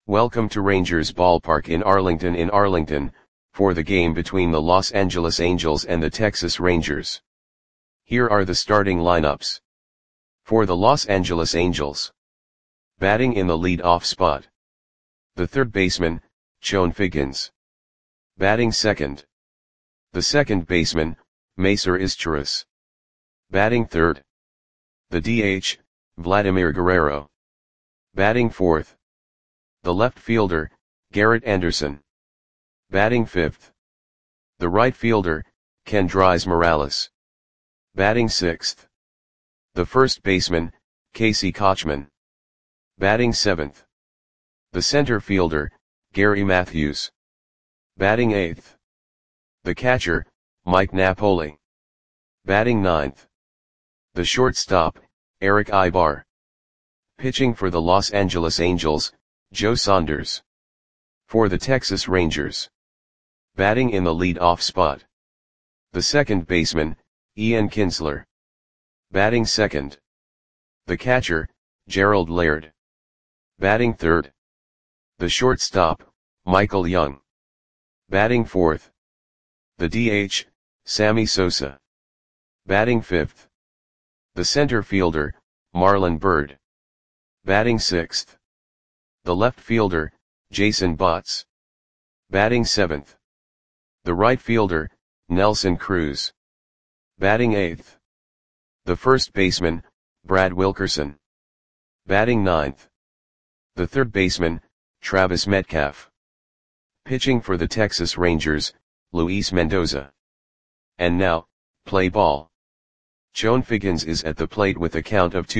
Welcome to Rangers Ballpark in Arlington, for the game between the Los Angeles Angels and the Texas Rangers. Here are the starting lineups. For the Los Angeles Angels. Batting in the lead-off spot. The third baseman, Chone Figgins. Batting second. The second baseman, Macer Izturis. Batting third. The DH, Vladimir Guerrero. Batting fourth. The left fielder, Garrett Anderson. Batting fifth. The right fielder, Kendrys Morales. Batting sixth. The first baseman, Casey Kotchman. Batting seventh. The center fielder, Gary Matthews. Batting eighth. The catcher, Mike Napoli. Batting ninth. The shortstop, Erick Aybar. Pitching for the Los Angeles Angels, Joe Saunders. For the Texas Rangers. Batting in the lead-off spot. The second baseman, Ian Kinsler. Batting second. The catcher, Gerald Laird. Batting third. The shortstop, Michael Young. Batting fourth. The DH, Sammy Sosa. Batting fifth. The center fielder, Marlon Byrd. Batting sixth. The left fielder, Jason Botts. Batting seventh. The right fielder, Nelson Cruz. Batting eighth. The first baseman, Brad Wilkerson. Batting ninth. The third baseman, Travis Metcalf. Pitching for the Texas Rangers, Luis Mendoza. And now, play ball. Chone Figgins is at the plate with a count of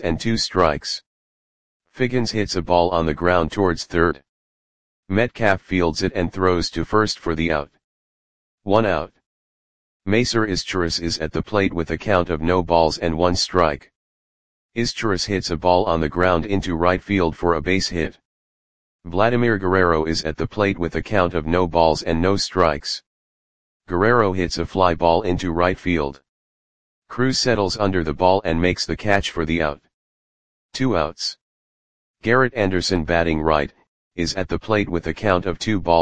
2-2. Figgins hits a ball on the ground towards third. Metcalf fields it and throws to first for the out. 1 out. Macer Izturis is at the plate with a count of 0-1. Izturis hits a ball on the ground into right field for a base hit. Vladimir Guerrero is at the plate with a count of 0-0. Guerrero hits a fly ball into right field. Cruz settles under the ball and makes the catch for the out. 2 outs. Garrett Anderson, batting right, is at the plate with a count of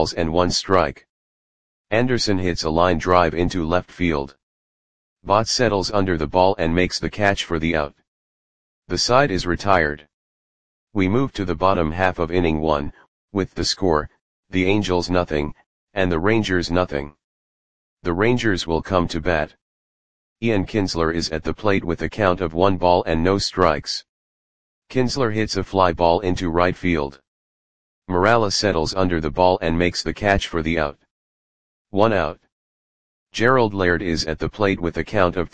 2-1. Anderson hits a line drive into left field. Botts settles under the ball and makes the catch for the out. The side is retired. We move to the bottom half of inning 1, with the score, the Angels 0, and the Rangers 0. The Rangers will come to bat. Ian Kinsler is at the plate with a count of 1-0. Kinsler hits a fly ball into right field. Morales settles under the ball and makes the catch for the out. 1 out. Gerald Laird is at the plate with a count of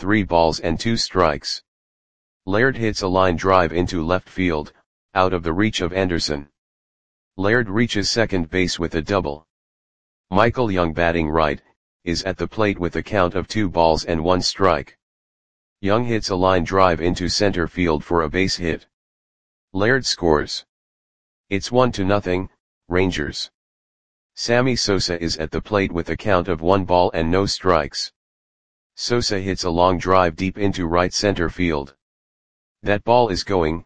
3-2. Laird hits a line drive into left field, out of the reach of Anderson. Laird reaches second base with a double. Michael Young, batting right, is at the plate with a count of 2-1. Young hits a line drive into center field for a base hit. Laird scores. It's 1-0, Rangers. Sammy Sosa is at the plate with a count of 1-0. Sosa hits a long drive deep into right center field. That ball is gone.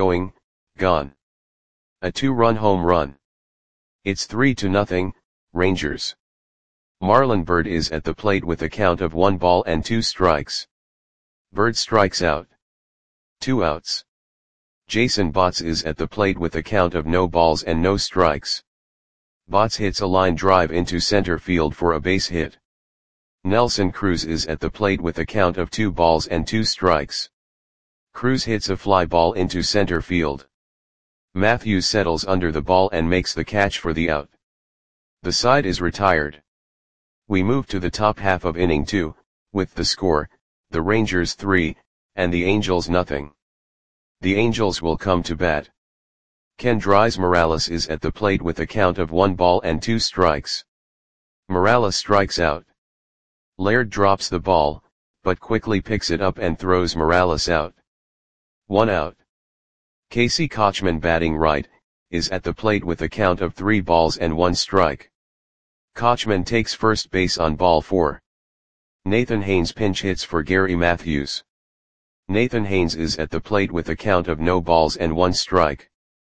A 2-run home run. It's 3-0, Rangers. Marlon Byrd is at the plate with a count of 1-2. Byrd strikes out. 2 outs. Jason Botts is at the plate with a count of 0-0. Botts hits a line drive into center field for a base hit. Nelson Cruz is at the plate with a count of 2-2. Cruz hits a fly ball into center field. Matthews settles under the ball and makes the catch for the out. The side is retired. We move to the top half of inning 2, with the score, the Rangers 3, and the Angels 0. The Angels will come to bat. Kendrys Morales is at the plate with a count of 1-2. Morales strikes out. Laird drops the ball, but quickly picks it up and throws Morales out. 1 out. Casey Kotchman, batting right, is at the plate with a count of 3-1. Kotchman takes first base on ball 4. Nathan Haynes pinch hits for Gary Matthews. Nathan Haynes is at the plate with a count of 0-1.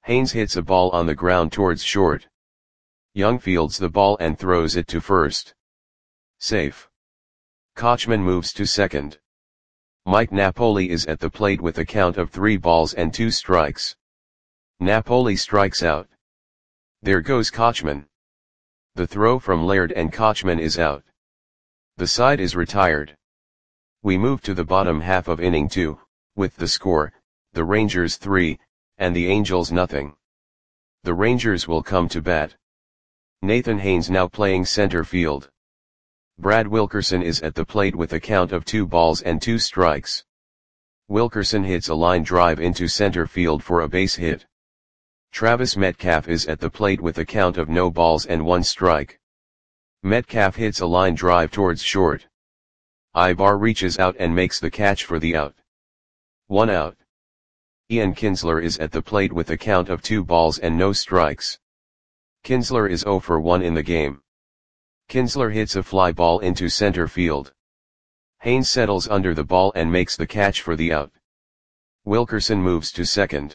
Haynes hits a ball on the ground towards short. Young fields the ball and throws it to first. Safe. Kochman moves to second. Mike Napoli is at the plate with a count of 3 balls and 2 strikes. Napoli strikes out. There goes Kochman. The throw from Laird and Kochman is out. The side is retired. We move to the bottom half of inning 2, with the score, the Rangers 3, and the Angels nothing. The Rangers will come to bat. Nathan Haynes now playing center field. Brad Wilkerson is at the plate with a count of 2 balls and 2 strikes. Wilkerson hits a line drive into center field for a base hit. Travis Metcalf is at the plate with a count of no balls and 1 strike. Metcalf hits a line drive towards short. Ibar reaches out and makes the catch for the out. 1 out. Ian Kinsler is at the plate with a count of 2 balls and no strikes. Kinsler is 0 for 1 in the game. Kinsler hits a fly ball into center field. Haynes settles under the ball and makes the catch for the out. Wilkerson moves to second.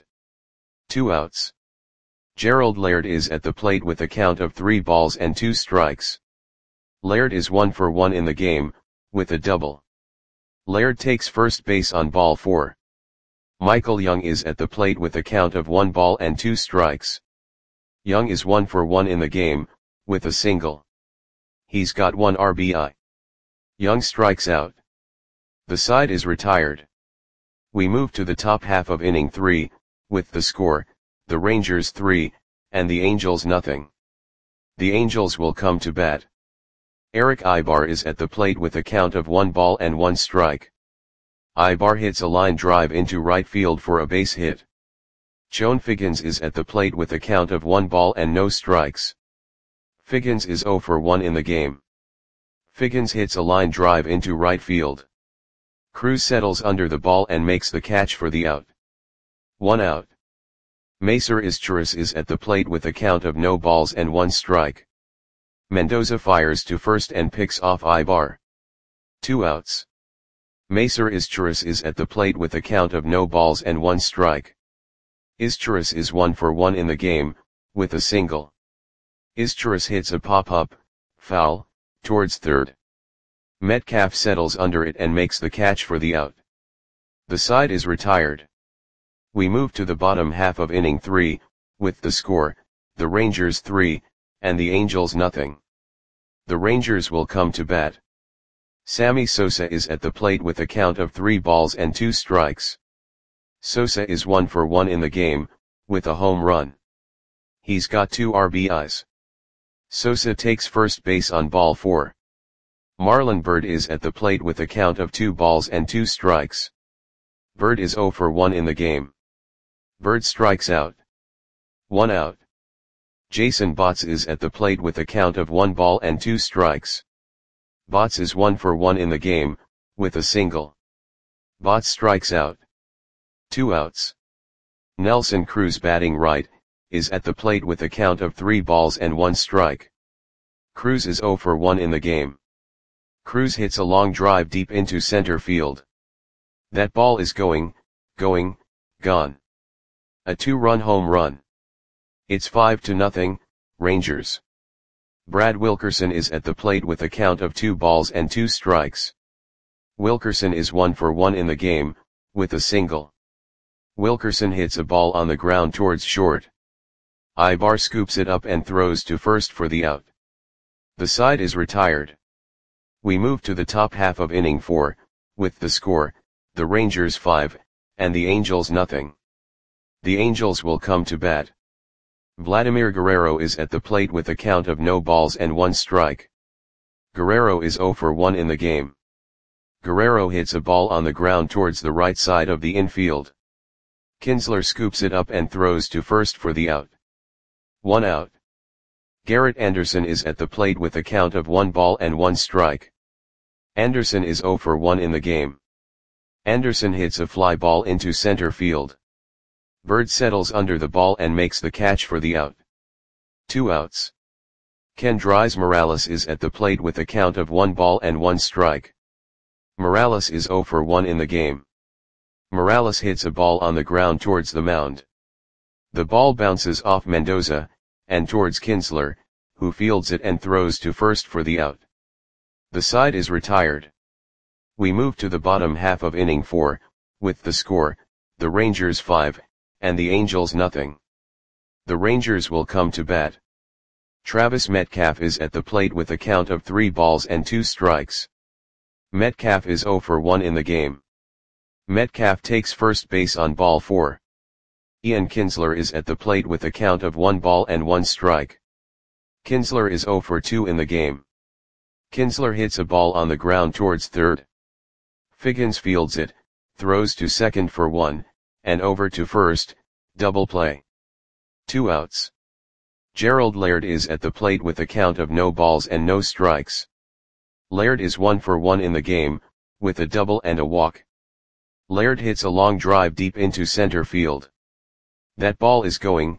2 outs. Gerald Laird is at the plate with a count of 3 balls and 2 strikes. Laird is 1 for 1 in the game, with a double. Laird takes first base on ball 4. Michael Young is at the plate with a count of 1 ball and 2 strikes. Young is 1 for 1 in the game, with a single. He's got 1 RBI. Young strikes out. The side is retired. We move to the top half of inning 3, with the score, the Rangers 3, and the Angels nothing. The Angels will come to bat. Eric Ibar is at the plate with a count of 1 ball and 1 strike. Ibar hits a line drive into right field for a base hit. Chone Figgins is at the plate with a count of 1 ball and no strikes. Figgins is 0 for 1 in the game. Figgins hits a line drive into right field. Cruz settles under the ball and makes the catch for the out. 1 out. Macer Izturis is at the plate with a count of no balls and 1 strike. Mendoza fires to first and picks off Ibar. 2 outs. Macer Izturis is at the plate with a count of no balls and 1 strike. Izturis is 1 for 1 in the game, with a single. Izturis hits a pop-up, foul, towards third. Metcalf settles under it and makes the catch for the out. The side is retired. We move to the bottom half of inning 3, with the score, the Rangers 3, and the Angels nothing. The Rangers will come to bat. Sammy Sosa is at the plate with a count of 3 balls and 2 strikes. Sosa is 1 for 1 in the game, with a home run. He's got 2 RBIs. Sosa takes first base on ball 4. Marlon Byrd is at the plate with a count of 2 balls and 2 strikes. Byrd is 0 for 1 in the game. Byrd strikes out. 1 out. Jason Botts is at the plate with a count of 1 ball and 2 strikes. Botts is 1 for 1 in the game, with a single. Botts strikes out. 2 outs. Nelson Cruz batting right, is at the plate with a count of 3 balls and 1 strike. Cruz is 0 for 1 in the game. Cruz hits a long drive deep into center field. That ball is gone. A 2-run home run. It's 5-0, Rangers. Brad Wilkerson is at the plate with a count of 2 balls and 2 strikes. Wilkerson is 1 for 1 in the game, with a single. Wilkerson hits a ball on the ground towards short. Ibar scoops it up and throws to first for the out. The side is retired. We move to the top half of inning 4, with the score, the Rangers 5, and the Angels nothing. The Angels will come to bat. Vladimir Guerrero is at the plate with a count of no balls and 1 strike. Guerrero is 0 for 1 in the game. Guerrero hits a ball on the ground towards the right side of the infield. Kinsler scoops it up and throws to first for the out. 1 out. Garrett Anderson is at the plate with a count of 1 ball and 1 strike. Anderson is 0 for 1 in the game. Anderson hits a fly ball into center field. Byrd settles under the ball and makes the catch for the out. 2 outs. Kendrys Morales is at the plate with a count of 1 ball and 1 strike. Morales is 0 for 1 in the game. Morales hits a ball on the ground towards the mound. The ball bounces off Mendoza, and towards Kinsler, who fields it and throws to first for the out. The side is retired. We move to the bottom half of inning 4, with the score, the Rangers 5, and the Angels nothing. The Rangers will come to bat. Travis Metcalf is at the plate with a count of 3 balls and 2 strikes. Metcalf is 0 for 1 in the game. Metcalf takes first base on ball 4. Ian Kinsler is at the plate with a count of 1 ball and 1 strike. Kinsler is 0 for 2 in the game. Kinsler hits a ball on the ground towards third. Figgins fields it, throws to second for 1, and over to first, double play. 2 outs. Gerald Laird is at the plate with a count of no balls and no strikes. Laird is 1 for 1 in the game, with a double and a walk. Laird hits a long drive deep into center field. That ball is gone.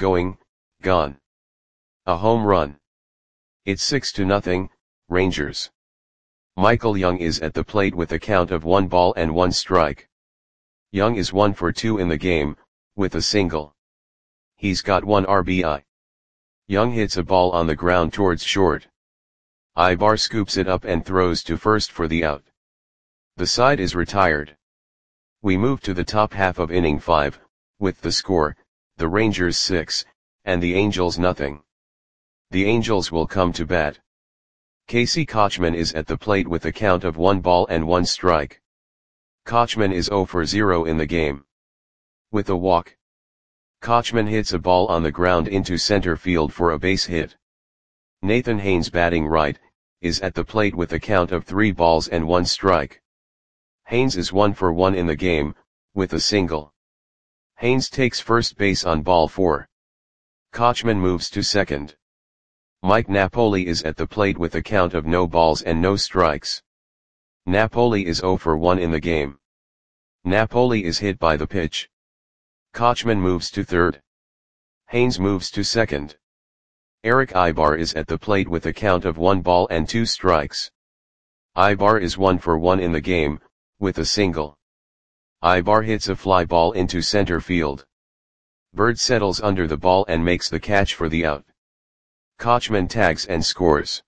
A home run. It's 6-0, Rangers. Michael Young is at the plate with a count of 1 ball and 1 strike. Young is 1 for 2 in the game, with a single. He's got 1 RBI. Young hits a ball on the ground towards short. Ibar scoops it up and throws to first for the out. The side is retired. We move to the top half of inning 5, with the score, the Rangers 6, and the Angels nothing. The Angels will come to bat. Casey Kochman is at the plate with a count of 1 ball and 1 strike. Kochman is 0 for 0 in the game. With a walk. Kochman hits a ball on the ground into center field for a base hit. Nathan Haynes, batting right, is at the plate with a count of 3 balls and 1 strike. Haynes is 1 for 1 in the game, with a single. Haynes takes first base on ball 4. Kochman moves to second. Mike Napoli is at the plate with a count of no balls and no strikes. Napoli is 0 for 1 in the game. Napoli is hit by the pitch. Kochman moves to third. Haynes moves to second. Eric Ibar is at the plate with a count of 1 ball and 2 strikes. Ibar is 1 for 1 in the game, with a single. Ibar hits a fly ball into center field. Bird settles under the ball and makes the catch for the out. Kochman tags and scores.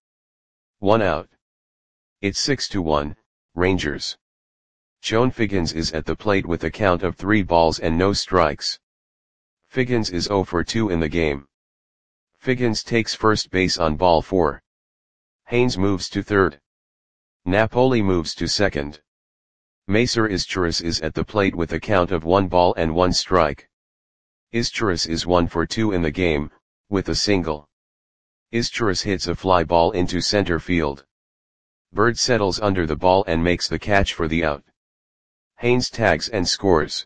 1 out. It's 6-1, Rangers. Chone Figgins is at the plate with a count of 3 balls and no strikes. Figgins is 0 for 2 in the game. Figgins takes first base on ball 4. Haynes moves to third. Napoli moves to second. Macer Izturis is at the plate with a count of 1 ball and 1 strike. Izturis is 1 for 2 in the game, with a single. Izturis hits a fly ball into center field. Bird settles under the ball and makes the catch for the out. Haynes tags and scores.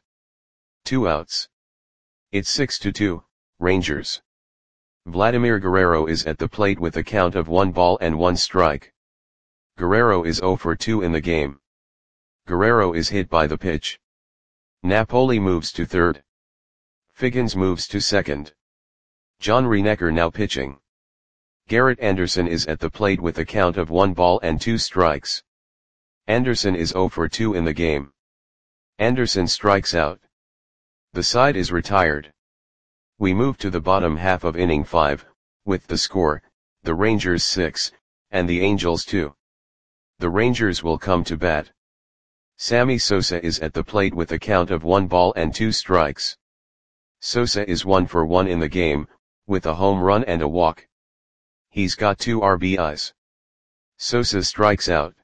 2 outs. It's 6-2, Rangers. Vladimir Guerrero is at the plate with a count of 1 ball and 1 strike. Guerrero is 0 for 2 in the game. Guerrero is hit by the pitch. Napoli moves to third. Figgins moves to second. John Reinecker now pitching. Garrett Anderson is at the plate with a count of 1 ball and 2 strikes. Anderson is 0 for 2 in the game. Anderson strikes out. The side is retired. We move to the bottom half of inning 5, with the score, the Rangers 6, and the Angels 2. The Rangers will come to bat. Sammy Sosa is at the plate with a count of 1 ball and 2 strikes. Sosa is 1 for 1 in the game, with a home run and a walk. He's got 2 RBIs. Sosa strikes out.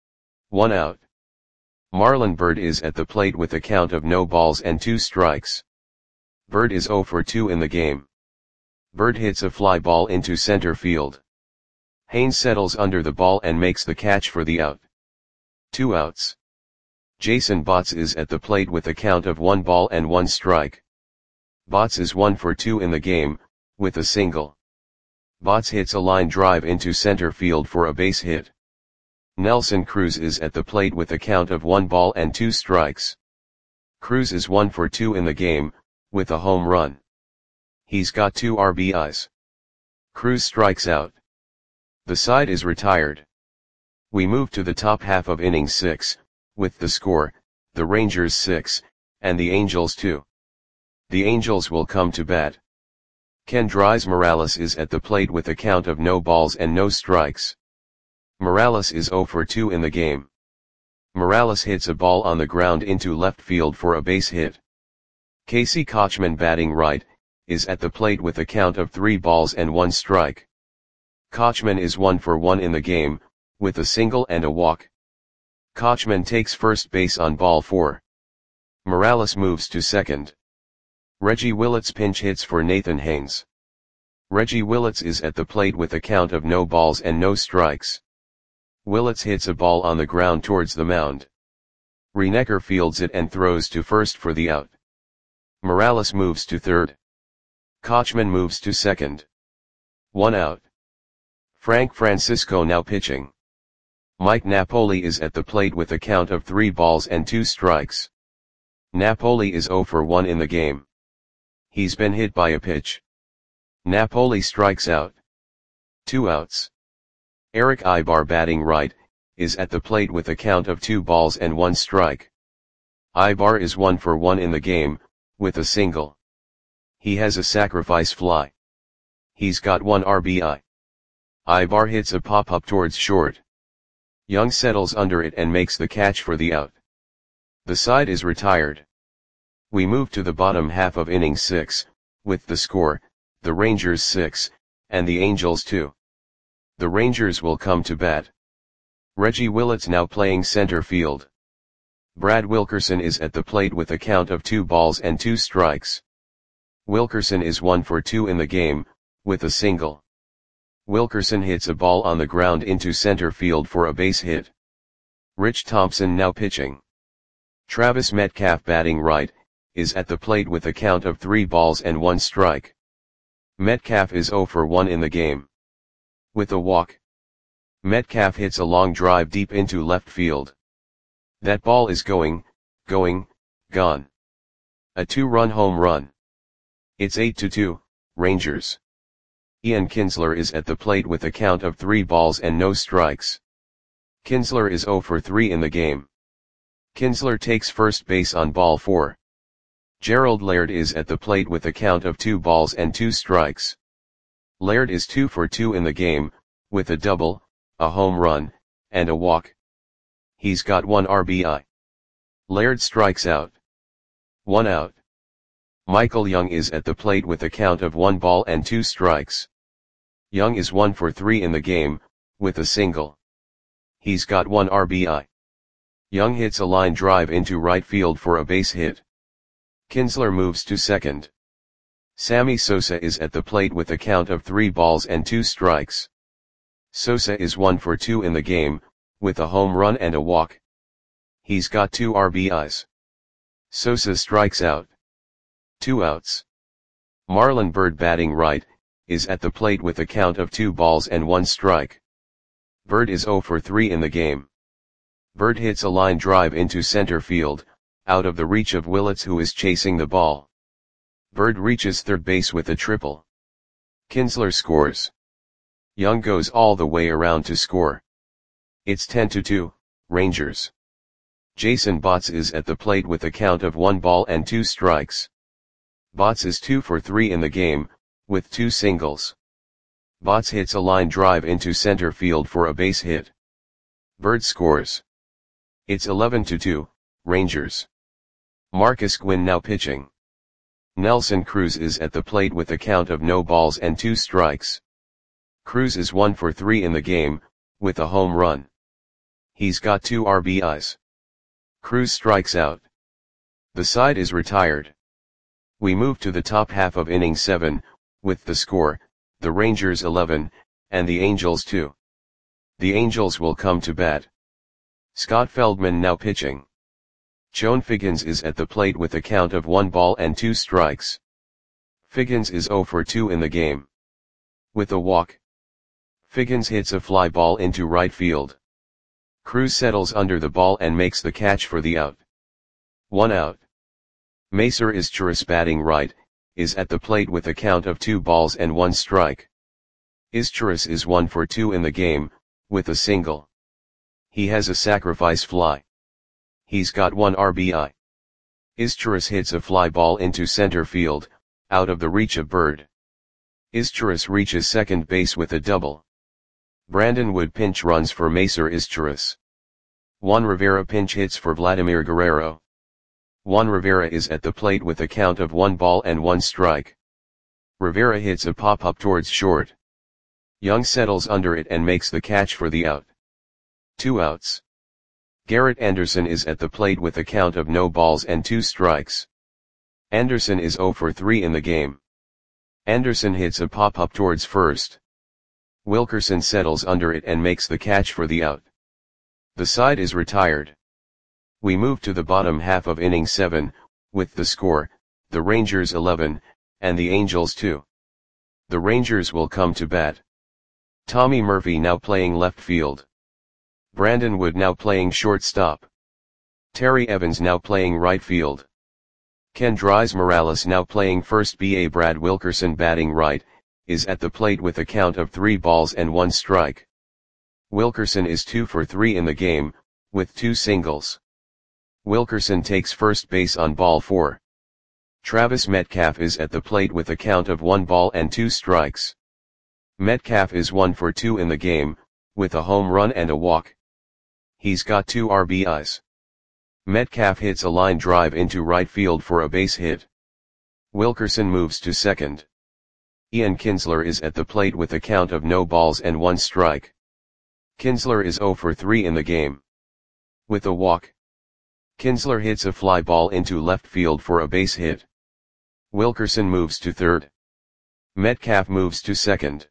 1 out. Marlon Byrd is at the plate with a count of no balls and 2 strikes. Byrd is 0 for 2 in the game. Byrd hits a fly ball into center field. Haynes settles under the ball and makes the catch for the out. 2 outs. Jason Botts is at the plate with a count of 1 ball and 1 strike. Botts is 1 for 2 in the game, with a single. Botts hits a line drive into center field for a base hit. Nelson Cruz is at the plate with a count of 1 ball and 2 strikes. Cruz is 1 for 2 in the game, with a home run. He's got 2 RBIs. Cruz strikes out. The side is retired. We move to the top half of inning 6, with the score, the Rangers 6, and the Angels 2. The Angels will come to bat. Kendrys Morales is at the plate with a count of no balls and no strikes. Morales is 0 for 2 in the game. Morales hits a ball on the ground into left field for a base hit. Casey Kotchman, batting right, is at the plate with a count of 3 balls and 1 strike. Kotchman is 1 for 1 in the game, with a single and a walk. Kotchman takes first base on ball 4. Morales moves to second. Reggie Willits pinch hits for Nathan Haynes. Reggie Willits is at the plate with a count of no balls and no strikes. Willits hits a ball on the ground towards the mound. Reinecker fields it and throws to first for the out. Morales moves to third. Kotchman moves to second. 1 out. Frank Francisco now pitching. Mike Napoli is at the plate with a count of 3 balls and 2 strikes. Napoli is 0 for 1 in the game. He's been hit by a pitch. Napoli strikes out. 2 outs. Eric Ibar, batting right, is at the plate with a count of 2 balls and 1 strike. Ibar is 1 for 1 in the game, with a single. He has a sacrifice fly. He's got 1 RBI. Ibar hits a pop-up towards short. Young settles under it and makes the catch for the out. The side is retired. We move to the bottom half of inning 6, with the score, the Rangers 6, and the Angels 2. The Rangers will come to bat. Reggie Willits now playing center field. Brad Wilkerson is at the plate with a count of 2 balls and 2 strikes. Wilkerson is 1 for 2 in the game, with a single. Wilkerson hits a ball on the ground into center field for a base hit. Rich Thompson now pitching. Travis Metcalf, batting right, is at the plate with a count of 3 balls and 1 strike. Metcalf is 0 for 1 in the game. With a walk. Metcalf hits a long drive deep into left field. That ball is gone. A 2-run home run. It's 8-2, Rangers. Ian Kinsler is at the plate with a count of 3 balls and no strikes. Kinsler is 0 for 3 in the game. Kinsler takes first base on ball 4. Gerald Laird is at the plate with a count of 2 balls and 2 strikes. Laird is 2 for 2 in the game, with a double, a home run, and a walk. He's got 1 RBI. Laird strikes out. 1 out. Michael Young is at the plate with a count of 1 ball and 2 strikes. Young is 1 for 3 in the game, with a single. He's got 1 RBI. Young hits a line drive into right field for a base hit. Kinsler moves to second. Sammy Sosa is at the plate with a count of 3 balls and 2 strikes. Sosa is 1 for 2 in the game, with a home run and a walk. He's got 2 RBIs. Sosa strikes out. 2 outs. Marlon Byrd, batting right, is at the plate with a count of 2 balls and 1 strike. Byrd is 0 for 3 in the game. Byrd hits a line drive into center field, out of the reach of Willits, who is chasing the ball. Byrd reaches third base with a triple. Kinsler scores. Young goes all the way around to score. It's 10-2, Rangers. Jason Botts is at the plate with a count of 1 ball and 2 strikes. Botts is 2 for 3 in the game, with 2 singles. Botts hits a line drive into center field for a base hit. Byrd scores. It's 11-2, Rangers. Marcus Gwynn now pitching. Nelson Cruz is at the plate with a count of no balls and 2 strikes. Cruz is 1 for 3 in the game, with a home run. He's got 2 RBIs. Cruz strikes out. The side is retired. We move to the top half of inning 7, with the score, the Rangers 11, and the Angels 2. The Angels will come to bat. Scott Feldman now pitching. Chone Figgins is at the plate with a count of 1 ball and 2 strikes. Figgins is 0 for 2 in the game. With a walk. Figgins hits a fly ball into right field. Cruz settles under the ball and makes the catch for the out. 1 out. Macer Izturis, batting right, is at the plate with a count of 2 balls and 1 strike. Izturis is 1 for 2 in the game, with a single. He has a sacrifice fly. He's got 1 RBI. Izturis hits a fly ball into center field, out of the reach of Bird. Izturis reaches second base with a double. Brandon Wood pinch runs for Macer Izturis. Juan Rivera pinch hits for Vladimir Guerrero. Juan Rivera is at the plate with a count of 1 strike. Rivera hits a pop-up towards short. Young settles under it and makes the catch for the out. 2 outs. Garrett Anderson is at the plate with a count of no balls and 2 strikes. Anderson is 0 for 3 in the game. Anderson hits a pop-up towards first. Wilkerson settles under it and makes the catch for the out. The side is retired. We move to the bottom half of inning 7, with the score, the Rangers 11, and the Angels 2. The Rangers will come to bat. Tommy Murphy now playing left field. Brandon Wood now playing shortstop. Terry Evans now playing right field. Kendrys Morales now playing first. Brad Wilkerson batting right, is at the plate with a count of 3 balls and 1 strike. Wilkerson is 2 for 3 in the game, with 2 singles. Wilkerson takes first base on ball 4. Travis Metcalf is at the plate with a count of 1 ball and 2 strikes. Metcalf is 1 for 2 in the game, with a home run and a walk. He's got 2 RBIs. Metcalf hits a line drive into right field for a base hit. Wilkerson moves to second. Ian Kinsler is at the plate with a count of no balls and 1 strike. Kinsler is 0 for 3 in the game. With a walk. Kinsler hits a fly ball into left field for a base hit. Wilkerson moves to third. Metcalf moves to second.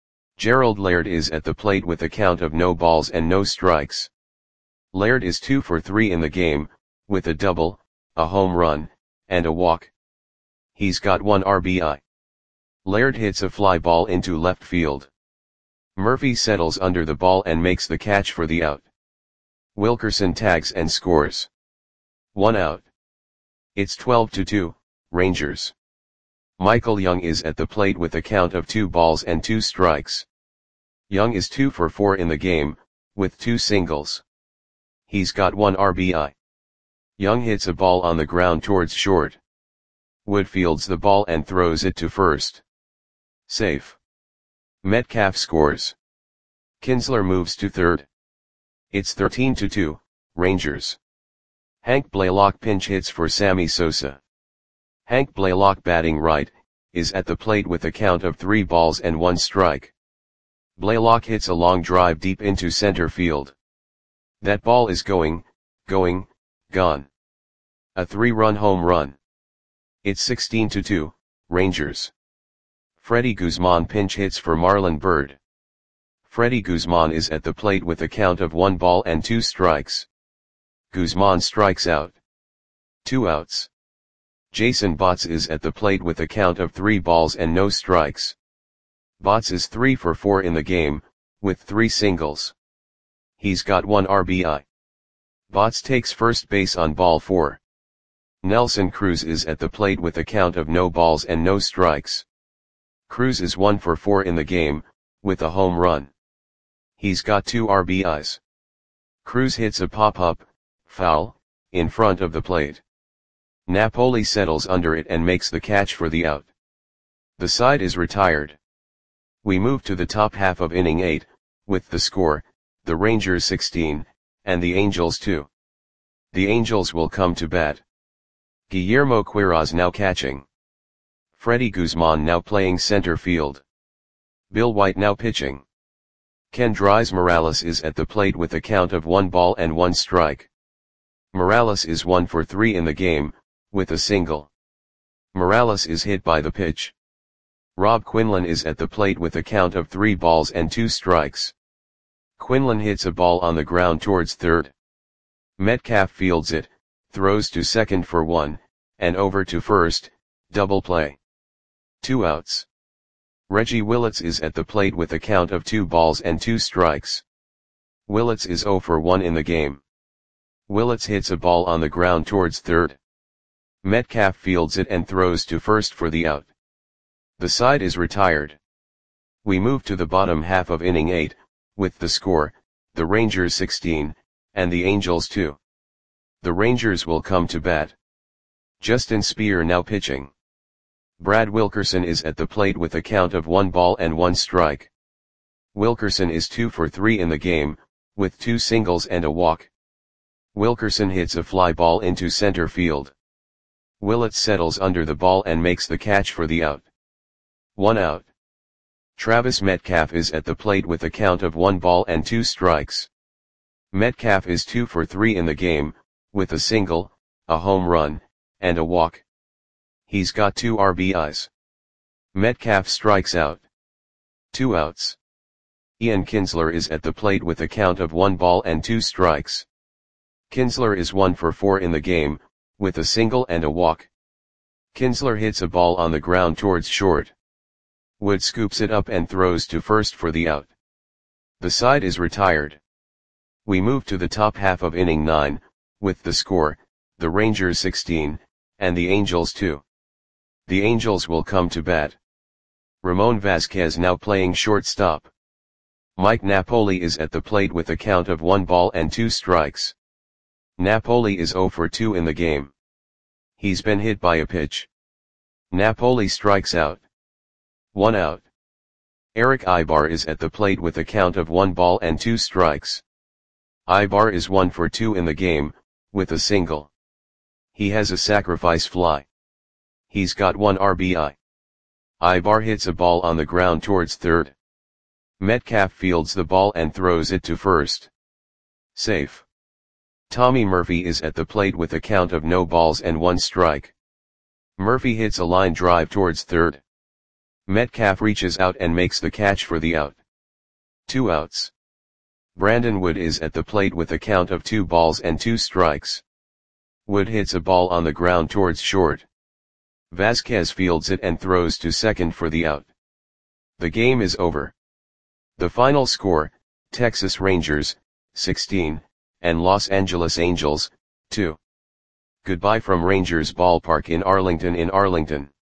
Gerald Laird is at the plate with a count of no balls and no strikes. Laird is 2 for 3 in the game, with a double, a home run, and a walk. He's got 1 RBI. Laird hits a fly ball into left field. Murphy settles under the ball and makes the catch for the out. Wilkerson tags and scores. 1 out. It's 12-2, Rangers. Michael Young is at the plate with a count of 2 balls and 2 strikes. Young is 2 for 4 in the game, with 2 singles. He's got 1 RBI. Young hits a ball on the ground towards short. Wood fields the ball and throws it to first. Safe. Metcalf scores. Kinsler moves to third. It's 13-2, Rangers. Hank Blaylock pinch hits for Sammy Sosa. Hank Blaylock batting right, is at the plate with a count of 3 balls and 1 strike. Blaylock hits a long drive deep into center field. That ball is gone. A 3-run home run. It's 16-2, Rangers. Freddie Guzman pinch hits for Marlon Byrd. Freddie Guzman is at the plate with a count of 1 ball and 2 strikes. Guzman strikes out. 2 outs. Jason Botts is at the plate with a count of 3 balls and no strikes. Botts is 3 for 4 in the game, with 3 singles. He's got 1 RBI. Botts takes first base on ball 4. Nelson Cruz is at the plate with a count of no balls and no strikes. Cruz is 1 for 4 in the game, with a home run. He's got 2 RBIs. Cruz hits a pop-up, foul, in front of the plate. Napoli settles under it and makes the catch for the out. The side is retired. We move to the top half of inning 8, with the score, the Rangers 16, and the Angels 2. The Angels will come to bat. Guillermo Quiroz now catching. Freddie Guzman now playing center field. Bill White now pitching. Kendrys Morales is at the plate with a count of 1 ball and 1 strike. Morales is 1 for 3 in the game, with a single. Morales is hit by the pitch. Rob Quinlan is at the plate with a count of 3 balls and 2 strikes. Quinlan hits a ball on the ground towards third. Metcalf fields it, throws to second for 1, and over to first, double play. 2 outs. Reggie Willits is at the plate with a count of 2 balls and 2 strikes. Willits is 0 for 1 in the game. Willits hits a ball on the ground towards third. Metcalf fields it and throws to first for the out. The side is retired. We move to the bottom half of inning 8, with the score, the Rangers 16, and the Angels 2. The Rangers will come to bat. Justin Speer now pitching. Brad Wilkerson is at the plate with a count of 1 ball and 1 strike. Wilkerson is 2 for 3 in the game, with 2 singles and a walk. Wilkerson hits a fly ball into center field. Willett settles under the ball and makes the catch for the out. 1 out. Travis Metcalf is at the plate with a count of 1 ball and 2 strikes. Metcalf is 2 for 3 in the game, with a single, a home run, and a walk. He's got 2 RBIs. Metcalf strikes out. 2 outs. Ian Kinsler is at the plate with a count of 1 ball and 2 strikes. Kinsler is 1 for 4 in the game, with a single and a walk. Kinsler hits a ball on the ground towards short. Wood scoops it up and throws to first for the out. The side is retired. We move to the top half of inning 9, with the score, the Rangers 16, and the Angels 2. The Angels will come to bat. Ramon Vasquez now playing shortstop. Mike Napoli is at the plate with a count of 1 ball and 2 strikes. Napoli is 0 for 2 in the game. He's been hit by a pitch. Napoli strikes out. 1 out. Eric Ibar is at the plate with a count of 1 ball and 2 strikes. Ibar is 1 for 2 in the game, with a single. He has a sacrifice fly. He's got 1 RBI. Ibar hits a ball on the ground towards third. Metcalf fields the ball and throws it to first. Safe. Tommy Murphy is at the plate with a count of no balls and 1 strike. Murphy hits a line drive towards third. Metcalf reaches out and makes the catch for the out. 2 outs. Brandon Wood is at the plate with a count of 2 balls and 2 strikes. Wood hits a ball on the ground towards short. Vasquez fields it and throws to second for the out. The game is over. The final score, Texas Rangers, 16, and Los Angeles Angels, 2. Goodbye from Rangers Ballpark in Arlington.